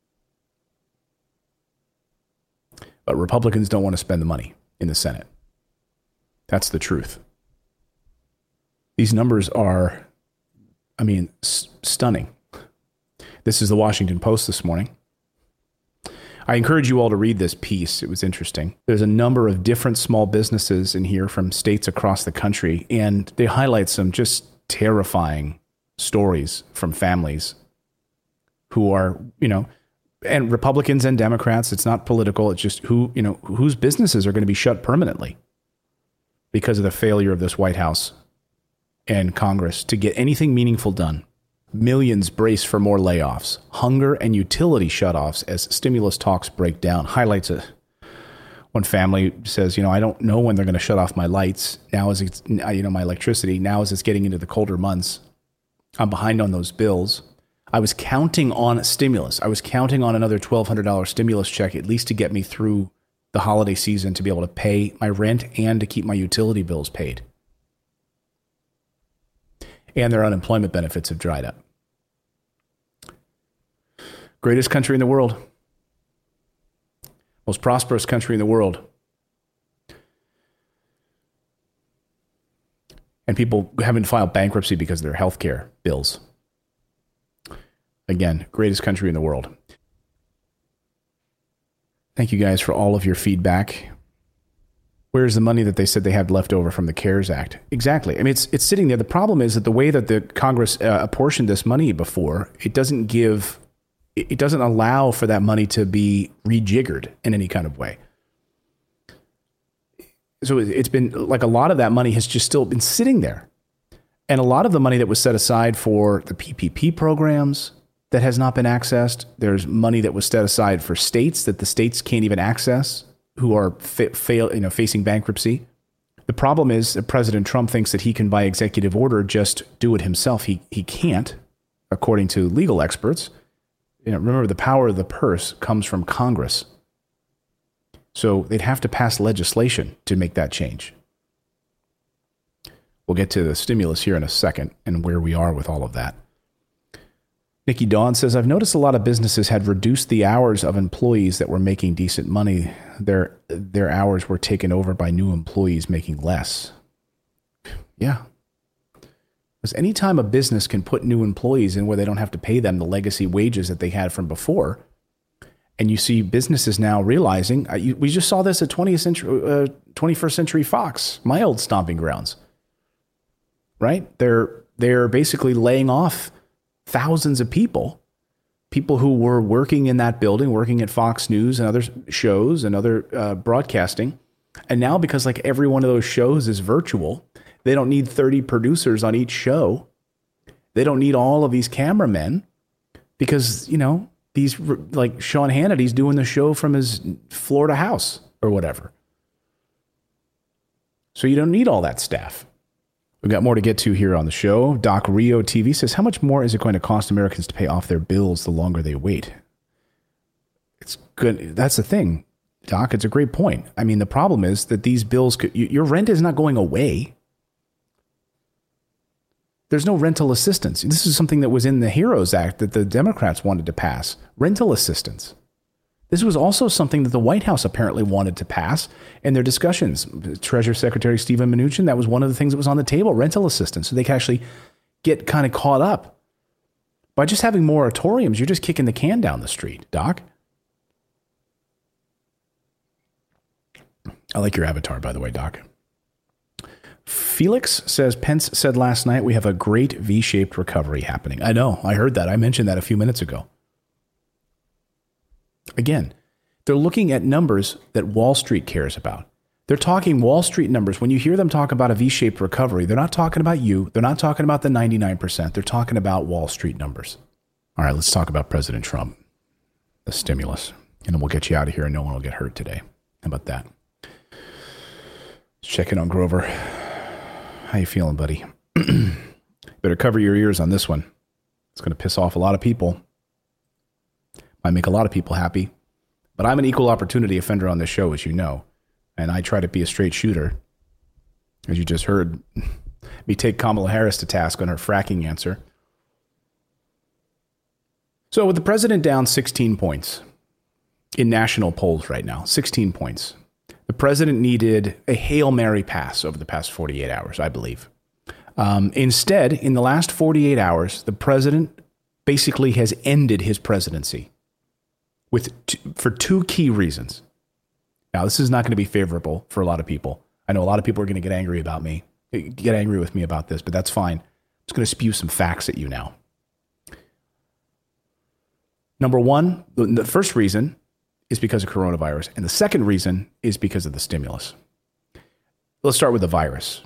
But Republicans don't want to spend the money in the Senate. That's the truth. These numbers are, I mean, s- stunning. This is the Washington Post this morning. I encourage you all to read this piece. It was interesting. There's a number of different small businesses in here from states across the country, and they highlight some just terrifying stories from families who are, you know, and Republicans and Democrats. It's not political. It's just who, you know, whose businesses are going to be shut permanently because of the failure of this White House and Congress to get anything meaningful done. Millions brace for more layoffs, hunger and utility shutoffs as stimulus talks break down. Highlights a one family says, you know, I don't know when they're going to shut off my lights. Now as it's, you know, my electricity. Now as it's getting into the colder months, I'm behind on those bills. I was counting on stimulus. I was counting on another twelve hundred dollars stimulus check, at least to get me through the holiday season, to be able to pay my rent and to keep my utility bills paid. And their unemployment benefits have dried up. Greatest country in the world. Most prosperous country in the world. And people haven't filed bankruptcy because of their health care bills. Again, greatest country in the world. Thank you guys for all of your feedback. Where's the money that they said they had left over from the CARES Act? Exactly. I mean, it's it's sitting there. The problem is that the way that the Congress uh, apportioned this money before, it doesn't give, it doesn't allow for that money to be rejiggered in any kind of way. So it's been like a lot of that money has just still been sitting there. And a lot of the money that was set aside for the P P P programs that has not been accessed. There's money that was set aside for states that the states can't even access, who are fa- fail, you know, facing bankruptcy. The problem is that President Trump thinks that he can, by executive order, just do it himself. He he can't, according to legal experts. You know, remember, the power of the purse comes from Congress. So they'd have to pass legislation to make that change. We'll get to the stimulus here in a second and where we are with all of that. Nikki Dawn says, I've noticed a lot of businesses had reduced the hours of employees that were making decent money. Their, their hours were taken over by new employees making less. Yeah. Because anytime a business can put new employees in where they don't have to pay them the legacy wages that they had from before, and you see businesses now realizing, uh, you, we just saw this at twentieth century, uh, twenty-first Century Fox, my old stomping grounds, right? They're, they're basically laying off thousands of people, people who were working in that building, working at Fox News and other shows and other uh, broadcasting. And now because like every one of those shows is virtual, they don't need thirty producers on each show. They don't need all of these cameramen because, you know, these like Sean Hannity's doing the show from his Florida house or whatever. So you don't need all that staff. We've got more to get to here on the show. Doc Rio T V says, how much more is it going to cost Americans to pay off their bills the longer they wait? It's good. That's the thing, Doc. It's a great point. I mean, the problem is that these bills, could, your rent is not going away. There's no rental assistance. This is something that was in the HEROES Act that the Democrats wanted to pass. Rental assistance. This was also something that the White House apparently wanted to pass in their discussions. Treasury Secretary Steven Mnuchin, that was one of the things that was on the table, rental assistance. So they can actually get kind of caught up. By just having moratoriums, you're just kicking the can down the street, Doc. I like your avatar, by the way, Doc. Felix says, Pence said last night we have a great V-shaped recovery happening. I know. I heard that. I mentioned that a few minutes ago. Again, they're looking at numbers that Wall Street cares about. They're talking Wall Street numbers. When you hear them talk about a V-shaped recovery, they're not talking about you. They're not talking about the ninety-nine percent. They're talking about Wall Street numbers. All right, let's talk about President Trump, the stimulus, and then we'll get you out of here and no one will get hurt today. How about that? Let's check in on Grover. How you feeling, buddy? Better cover your ears on this one. It's going to piss off a lot of people. Might make a lot of people happy. But I'm an equal opportunity offender on this show, as you know. And I try to be a straight shooter. As you just heard me take Kamala Harris to task on her fracking answer. So with the president down sixteen points in national polls right now, sixteen points. The president needed a Hail Mary pass over the past forty-eight hours, I believe. Um, instead, in the last forty-eight hours, the president basically has ended his presidency with t- for two key reasons. Now, this is not going to be favorable for a lot of people. I know a lot of people are going to get angry about me, get angry with me about this, but that's fine. I'm just going to spew some facts at you now. Number one, the, the first reason is because of coronavirus. And the second reason is because of the stimulus. Let's start with the virus.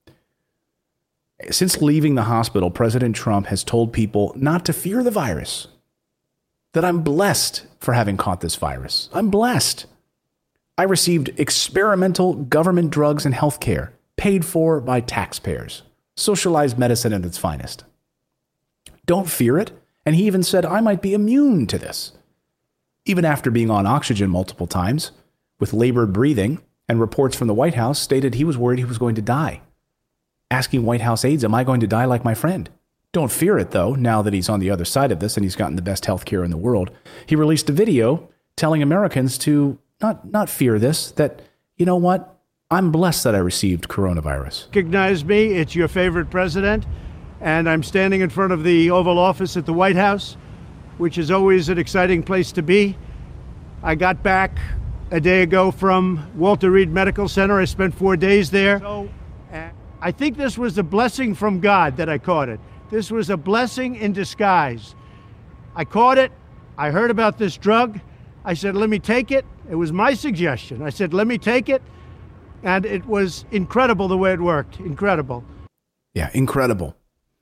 Since leaving the hospital, President Trump has told people not to fear the virus. That I'm blessed for having caught this virus. I'm blessed. I received experimental government drugs and health care paid for by taxpayers. Socialized medicine at its finest. Don't fear it. And he even said I might be immune to this. Even after being on oxygen multiple times, with labored breathing, and reports from the White House stated he was worried he was going to die. Asking White House aides, am I going to die like my friend? Don't fear it, though, now that he's on the other side of this and he's gotten the best health care in the world. He released a video telling Americans to not, not fear this, that, you know what, I'm blessed that I received coronavirus. Recognize me, it's your favorite president, and I'm standing in front of the Oval Office at the White House, which is always an exciting place to be. I got back a day ago from Walter Reed Medical Center. I spent four days there. So, uh, I think this was a blessing from God that I caught it. This was a blessing in disguise. I caught it. I heard about this drug. I said, let me take it. It was my suggestion. I said, let me take it. And it was incredible the way it worked. Incredible. Yeah, incredible.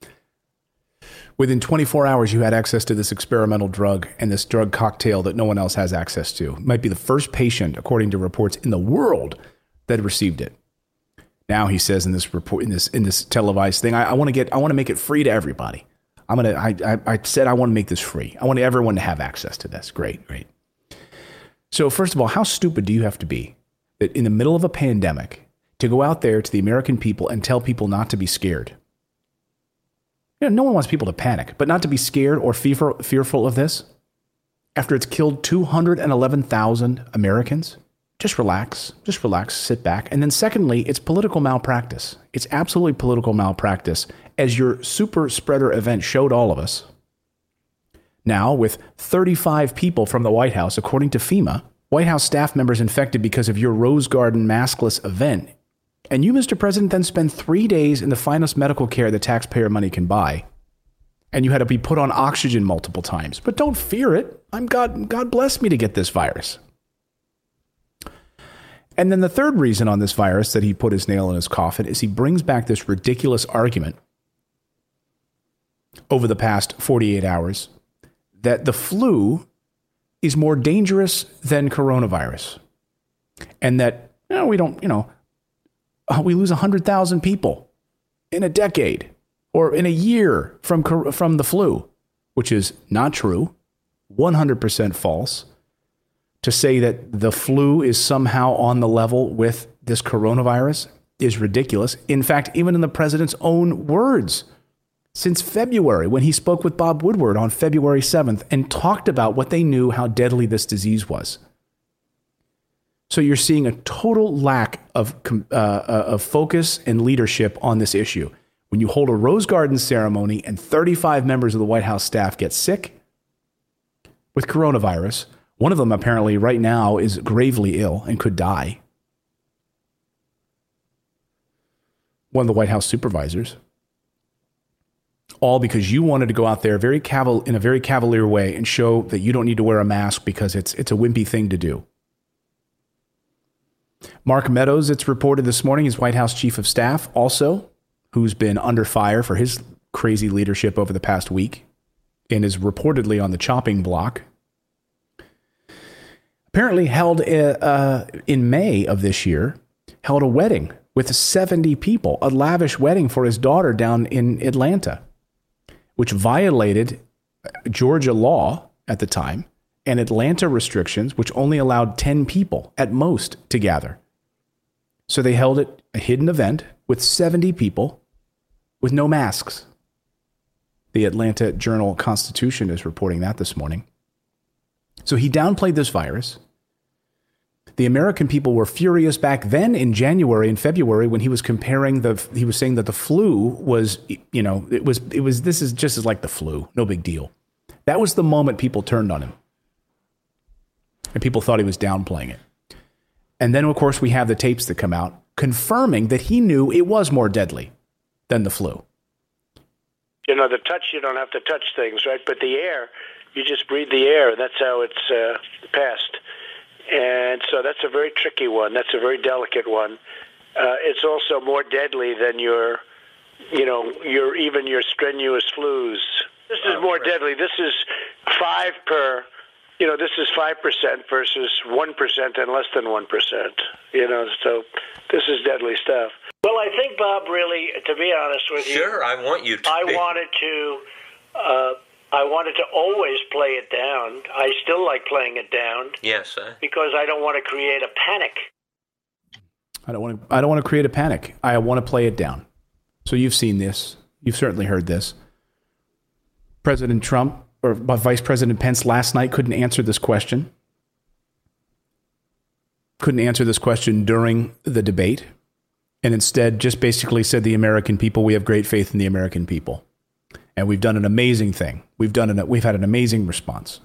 Within twenty-four hours, you had access to this experimental drug and this drug cocktail that no one else has access to. You might be the first patient, according to reports, in the world that received it. Now he says in this report, in this in this televised thing, I, I want to get, I want to make it free to everybody. I'm gonna. I, I I said I want to make this free. I want everyone to have access to this. Great, great. So first of all, how stupid do you have to be that in the middle of a pandemic to go out there to the American people and tell people not to be scared? You know, no one wants people to panic, but not to be scared or fear, fearful of this. After it's killed two hundred eleven thousand Americans, just relax, just relax, sit back. And then secondly, it's political malpractice. It's absolutely political malpractice, as your super spreader event showed all of us. Now, with thirty-five people from the White House, according to FEMA, White House staff members infected because of your Rose Garden maskless event. And you, Mister President, then spend three days in the finest medical care that taxpayer money can buy. And you had to be put on oxygen multiple times. But don't fear it. I'm God, God bless me to get this virus. And then the third reason on this virus that he put his nail in his coffin is he brings back this ridiculous argument over the past forty-eight hours that the flu is more dangerous than coronavirus. And that, you know, we don't, you know, we lose one hundred thousand people in a decade or in a year from from the flu, which is not true, one hundred percent false. To say that the flu is somehow on the level with this coronavirus is ridiculous. In fact, even in the president's own words, since February, when he spoke with Bob Woodward on February seventh and talked about what they knew how deadly this disease was. So you're seeing a total lack of, uh, of focus and leadership on this issue. When you hold a Rose Garden ceremony and thirty-five members of the White House staff get sick with coronavirus, one of them apparently right now is gravely ill and could die. One of the White House supervisors. All because you wanted to go out there very caval- in a very cavalier way and show that you don't need to wear a mask because it's it's a wimpy thing to do. Mark Meadows, it's reported this morning, is White House chief of staff also, who's been under fire for his crazy leadership over the past week and is reportedly on the chopping block. Apparently held a, uh, in May of this year, held a wedding with seventy people, a lavish wedding for his daughter down in Atlanta, which violated Georgia law at the time and Atlanta restrictions, which only allowed ten people at most to gather. So they held it, a hidden event with seventy people with no masks. The Atlanta Journal-Constitution is reporting that this morning. So he downplayed this virus. The American people were furious back then in January and February when he was comparing the, he was saying that the flu was, you know, it was, it was, this is just as like the flu, no big deal. That was the moment people turned on him. And people thought he was downplaying it. And then, of course, we have the tapes that come out confirming that he knew it was more deadly than the flu. You know, the touch, you don't have to touch things, right? But the air, you just breathe the air. That's how it's uh, passed. And so that's a very tricky one. That's a very delicate one. Uh, it's also more deadly than your, you know, your even your strenuous flus. This is more deadly. This is five per, you know, this is five percent versus one percent and less than one percent. You know, so this is deadly stuff. Well, I think, Bob, really, to be honest with you. Sure, I want you to I be. wanted to... Uh, I wanted to always play it down. I still like playing it down. Yes, sir. Because I don't want to create a panic. I don't want to. I don't want to create a panic. I want to play it down. So you've seen this. You've certainly heard this. President Trump or Vice President Pence last night couldn't answer this question. Couldn't answer this question during the debate, and instead just basically said, "The American people. We have great faith in the American people." And we've done an amazing thing. We've done an, we've had an amazing response.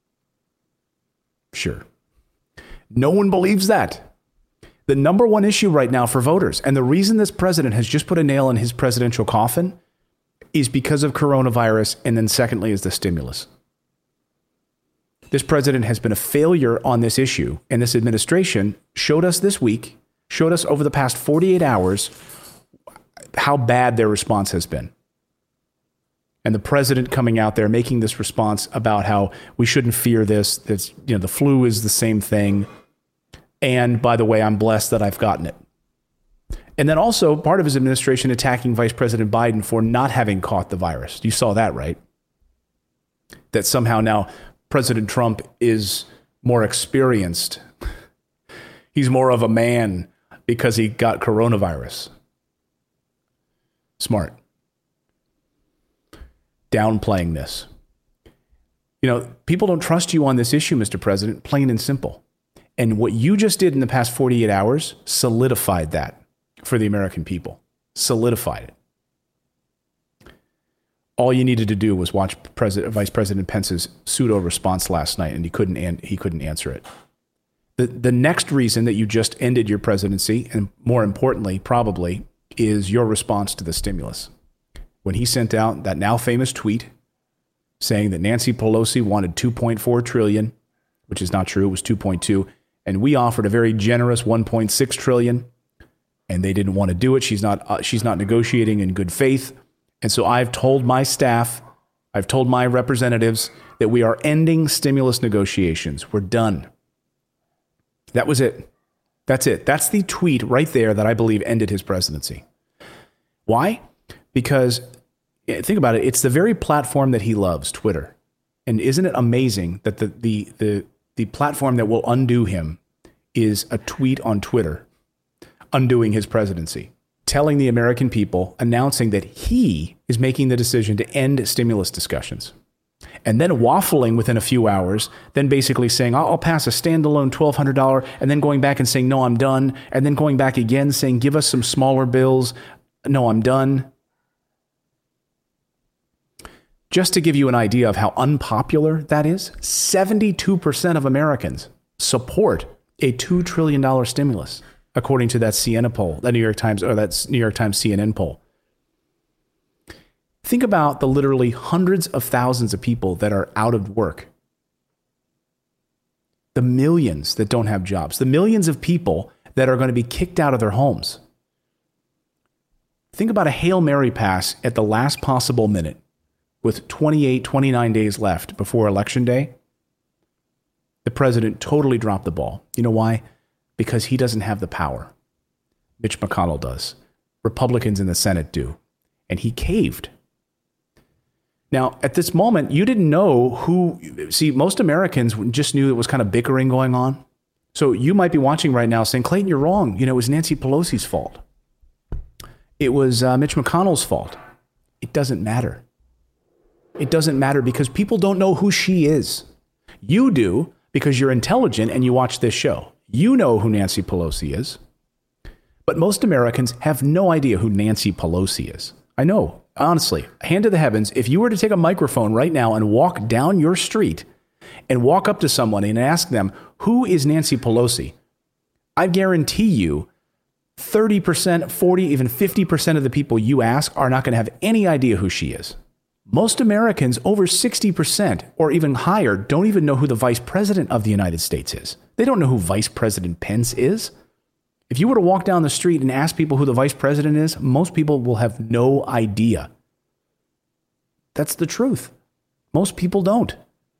Sure. No one believes that. The number one issue right now for voters, and the reason this president has just put a nail in his presidential coffin, is because of coronavirus, and then secondly is the stimulus. This president has been a failure on this issue, and this administration showed us this week, showed us over the past forty-eight hours, how bad their response has been. And the president coming out there making this response about how we shouldn't fear this. That's, you know, the flu is the same thing. And by the way, I'm blessed that I've gotten it. And then also part of his administration attacking Vice President Biden for not having caught the virus. You saw that, right? That somehow now President Trump is more experienced. He's more of a man because he got coronavirus. Smart. Downplaying this. You know, people don't trust you on this issue, Mister President, plain and simple. And what you just did in the past forty-eight hours solidified that for the American people. Solidified it. All you needed to do was watch President, Vice President Pence's pseudo response last night, and he couldn't an- he couldn't answer it. The the next reason that you just ended your presidency, and more importantly, probably, is your response to the stimulus. When he sent out that now famous tweet saying that Nancy Pelosi wanted two point four trillion dollars, which is not true, it was two point two, And we offered a very generous one point six trillion dollars, and they didn't want to do it. She's not, uh, she's not negotiating in good faith. And so I've told my staff, I've told my representatives that we are ending stimulus negotiations. We're done. That was it. That's it. That's the tweet right there that I believe ended his presidency. Why? Because think about it. It's the very platform that he loves, Twitter. And isn't it amazing that the the the, the platform that will undo him is a tweet on Twitter, undoing his presidency, telling the American people, announcing that he is making the decision to end stimulus discussions. And then waffling within a few hours, then basically saying, I'll, I'll pass a standalone twelve hundred dollars, and then going back and saying, no, I'm done. And then going back again saying, give us some smaller bills. No, I'm done. Just to give you an idea of how unpopular that is, seventy-two percent of Americans support a two trillion dollars stimulus, according to that C N N poll, that New York Times, or that New York Times C N N poll. Think about the literally hundreds of thousands of people that are out of work. The millions that don't have jobs. The millions of people that are going to be kicked out of their homes. Think about a Hail Mary pass at the last possible minute with twenty-eight, twenty-nine days left before Election Day. The president totally dropped the ball. You know why? Because he doesn't have the power. Mitch McConnell does. Republicans in the Senate do. And he caved. Now, at this moment, you didn't know who, see, most Americans just knew it was kind of bickering going on. So you might be watching right now saying, Clayton, you're wrong. You know, it was Nancy Pelosi's fault. It was uh, Mitch McConnell's fault. It doesn't matter. It doesn't matter because people don't know who she is. You do because you're intelligent and you watch this show. You know who Nancy Pelosi is. But most Americans have no idea who Nancy Pelosi is. I know. Honestly, hand to the heavens, if you were to take a microphone right now and walk down your street and walk up to someone and ask them, who is Nancy Pelosi? I guarantee you thirty percent, forty, even fifty percent of the people you ask are not going to have any idea who she is. Most Americans, over sixty percent or even higher, don't even know who the vice president of the United States is. They don't know who Vice President Pence is. If you were to walk down the street and ask people who the vice president is, most people will have no idea. That's the truth. Most people don't.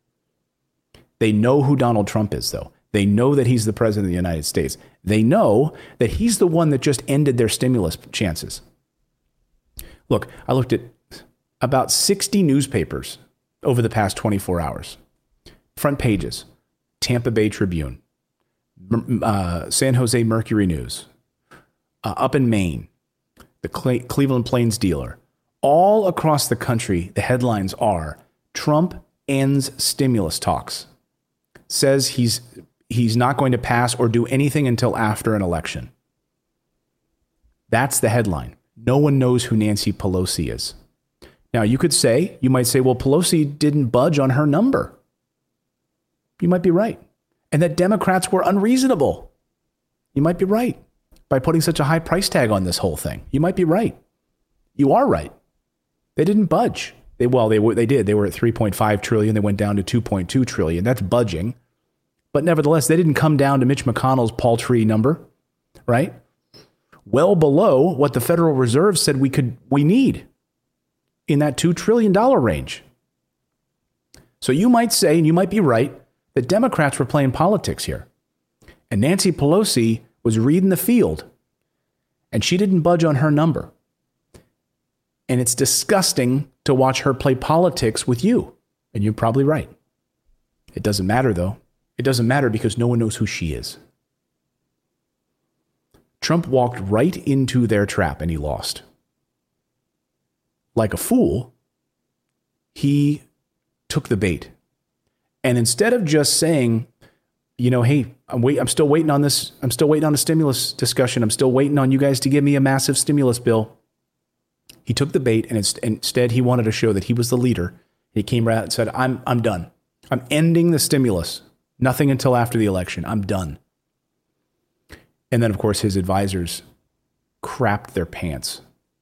They know who Donald Trump is, though. They know that he's the president of the United States. They know that he's the one that just ended their stimulus chances. Look, I looked at about sixty newspapers over the past twenty-four hours. Front pages, Tampa Bay Tribune, Uh, San Jose Mercury News, uh, up in Maine, the Cle- Cleveland Plains Dealer. All across the country, the headlines are, Trump ends stimulus talks. Says he's he's not going to pass or do anything until after an election. That's the headline. No one knows who Nancy Pelosi is. Now, you could say, you might say, well, Pelosi didn't budge on her number. You might be right. And that Democrats were unreasonable. You might be right by putting such a high price tag on this whole thing. You might be right. You are right. They didn't budge. They well, they were they did. They were at three point five trillion. They went down to two point two trillion. That's budging. But nevertheless, they didn't come down to Mitch McConnell's paltry number, right? Well below what the Federal Reserve said we could we need in that two trillion dollars range. So you might say, and you might be right, the Democrats were playing politics here. And Nancy Pelosi was reading the field. And she didn't budge on her number. And it's disgusting to watch her play politics with you. And you're probably right. It doesn't matter, though. It doesn't matter because no one knows who she is. Trump walked right into their trap and he lost. Like a fool, he took the bait. And instead of just saying, you know, hey, I'm wait, I'm still waiting on this. I'm still waiting on a stimulus discussion. I'm still waiting on you guys to give me a massive stimulus bill. He took the bait, and instead he wanted to show that he was the leader. He came out and said, I'm I'm done. I'm ending the stimulus. Nothing until after the election. I'm done. And then, of course, his advisors crapped their pants.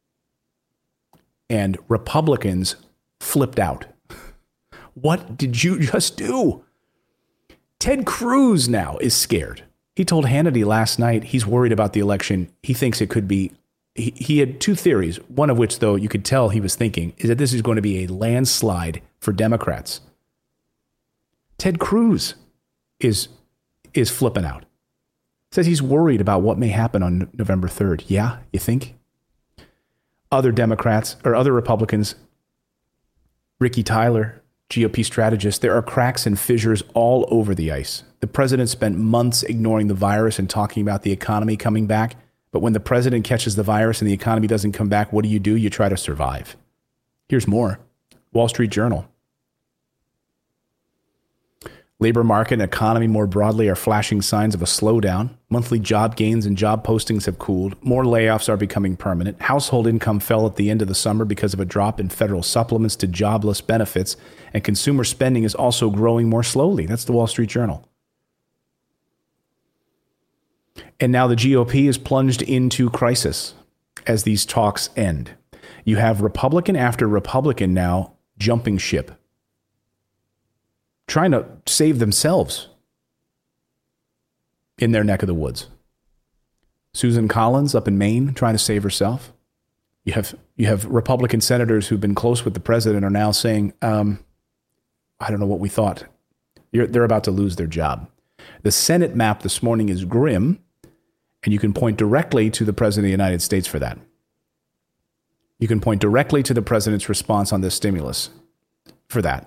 And Republicans flipped out. What did you just do? Ted Cruz now is scared. He told Hannity last night he's worried about the election. He thinks it could be, he, he had two theories, one of which, though, you could tell he was thinking, is that this is going to be a landslide for Democrats. Ted Cruz is, is flipping out. Says he's worried about what may happen on November third. Yeah, you think? Other Democrats or other Republicans, Ricky Tyler, G O P strategist, there are cracks and fissures all over the ice. The president spent months ignoring the virus and talking about the economy coming back. But when the president catches the virus and the economy doesn't come back, what do you do? You try to survive. Here's more. Wall Street Journal. Labor market and economy more broadly are flashing signs of a slowdown. Monthly job gains and job postings have cooled. More layoffs are becoming permanent. Household income fell at the end of the summer because of a drop in federal supplements to jobless benefits. And consumer spending is also growing more slowly. That's the Wall Street Journal. And now the G O P is plunged into crisis as these talks end. You have Republican after Republican now jumping ship, trying to save themselves in their neck of the woods. Susan Collins up in Maine trying to save herself. You have you have Republican senators who've been close with the president are now saying, um, I don't know what we thought. You're, they're about to lose their job. The Senate map this morning is grim, and you can point directly to the president of the United States for that. You can point directly to the president's response on this stimulus for that.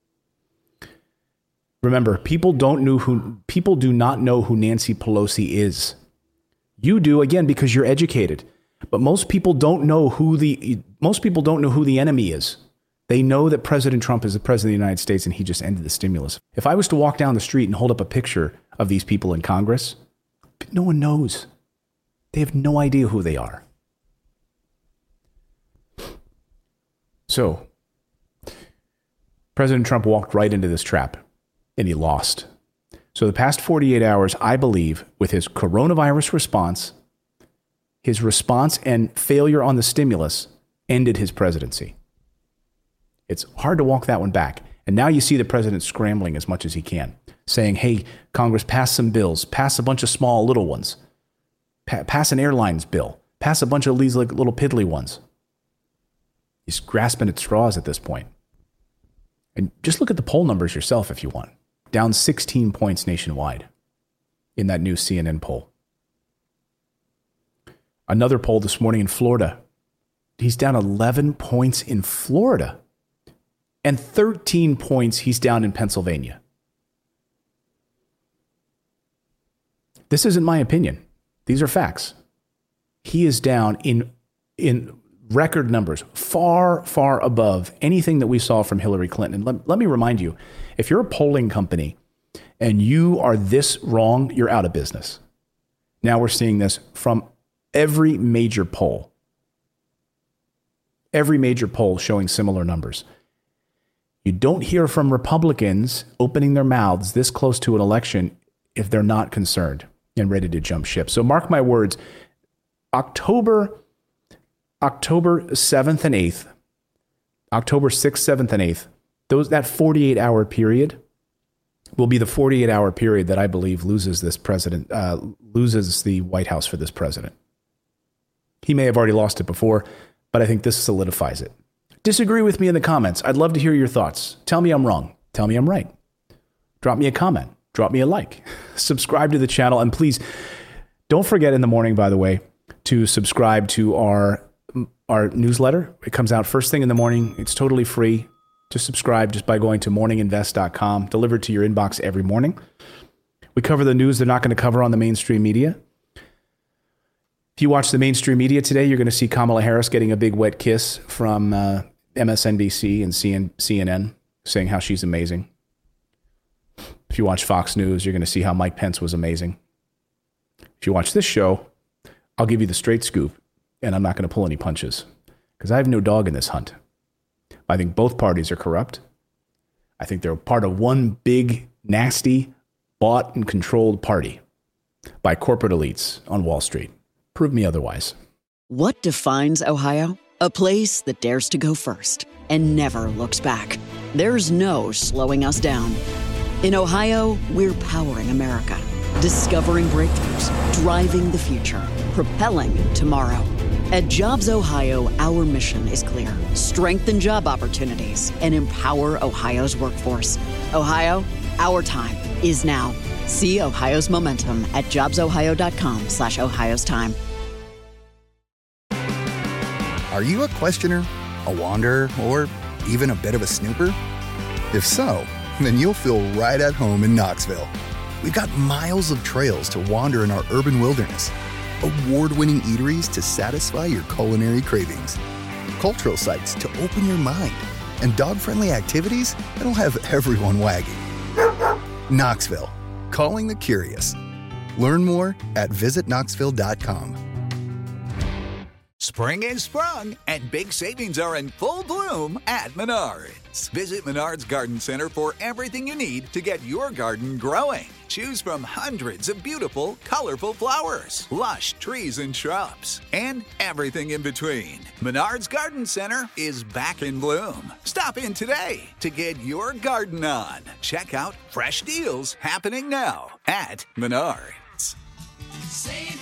Remember, people don't know who people do not know who Nancy Pelosi is. You do, again, because you're educated. But most people don't know who the most people don't know who the enemy is. They know that President Trump is the president of the United States and he just ended the stimulus. If I was to walk down the street and hold up a picture of these people in Congress, no one knows. They have no idea who they are. So, President Trump walked right into this trap. And he lost. So the past forty-eight hours, I believe, with his coronavirus response, his response and failure on the stimulus ended his presidency. It's hard to walk that one back. And now you see the president scrambling as much as he can, saying, hey, Congress, pass some bills, pass a bunch of small little ones, pa- pass an airlines bill, pass a bunch of these like little piddly ones. He's grasping at straws at this point. And just look at the poll numbers yourself if you want. Down sixteen points nationwide in that new C N N poll. Another poll this morning in Florida. He's down eleven points in Florida. And thirteen points he's down in Pennsylvania. This isn't my opinion. These are facts. He is down in, in record numbers, far, far above anything that we saw from Hillary Clinton. Let, let me remind you, if you're a polling company and you are this wrong, you're out of business. Now we're seeing this from every major poll. Every major poll showing similar numbers. You don't hear from Republicans opening their mouths this close to an election if they're not concerned and ready to jump ship. So mark my words, October, October seventh and eighth, October sixth, seventh, and eighth, those that forty-eight hour period will be the forty-eight hour period that I believe loses this president, uh, loses the White House for this president. He may have already lost it before, but I think this solidifies it. Disagree with me in the comments. I'd love to hear your thoughts. Tell me I'm wrong. Tell me I'm right. Drop me a comment. Drop me a like. Subscribe to the channel. And please don't forget in the morning, by the way, to subscribe to our, our newsletter. It comes out first thing in the morning. It's totally free. To subscribe just by going to morning invest dot com, delivered to your inbox every morning. We cover the news they're not going to cover on the mainstream media. If you watch the mainstream media today, you're going to see Kamala Harris getting a big wet kiss from uh, M S N B C and C N N, saying how she's amazing. If you watch Fox News, you're going to see how Mike Pence was amazing. If you watch this show, I'll give you the straight scoop, and I'm not going to pull any punches, because I have no dog in this hunt. I think both parties are corrupt. I think they're part of one big, nasty, bought and controlled party by corporate elites on Wall Street. Prove me otherwise. What defines Ohio? A place that dares to go first and never looks back. There's no slowing us down. In Ohio, we're powering America, Discovering breakthroughs, driving the future, propelling tomorrow. At Jobs Ohio, our mission is clear. Strengthen job opportunities and empower Ohio's workforce. Ohio, our time is now. See Ohio's momentum at jobs ohio dot com slash Ohio's time. Are you a questioner, a wanderer, or even a bit of a snooper? If so, then you'll feel right at home in Knoxville. We've got miles of trails to wander in our urban wilderness, award-winning eateries to satisfy your culinary cravings, cultural sites to open your mind, and dog-friendly activities that'll have everyone wagging. Knoxville, calling the curious. Learn more at visit knoxville dot com. Spring is sprung, and big savings are in full bloom at Menards. Visit Menards Garden Center for everything you need to get your garden growing. Choose from hundreds of beautiful, colorful flowers, lush trees and shrubs, and everything in between. Menards Garden Center is back in bloom. Stop in today to get your garden on. Check out fresh deals happening now at Menards. Save